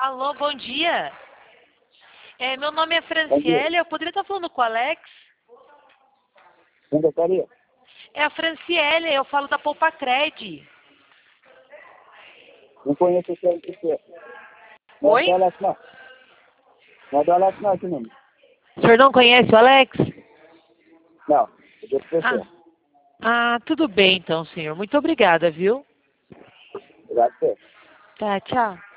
Alô, bom dia. Meu nome é Bom Franciele, dia. eu poderia estar falando com o Alex? Quem gostaria? É a Franciele, eu falo da Poupa Cred. Não conheço o senhor que é. Não é Oi? do Alex, não. Não é do Alex, não, aqui não. O senhor não conhece o Alex? Não, é de outra Ah, pessoa. tudo bem então, senhor. Muito obrigada, viu? Obrigado, senhor. Tá, tchau.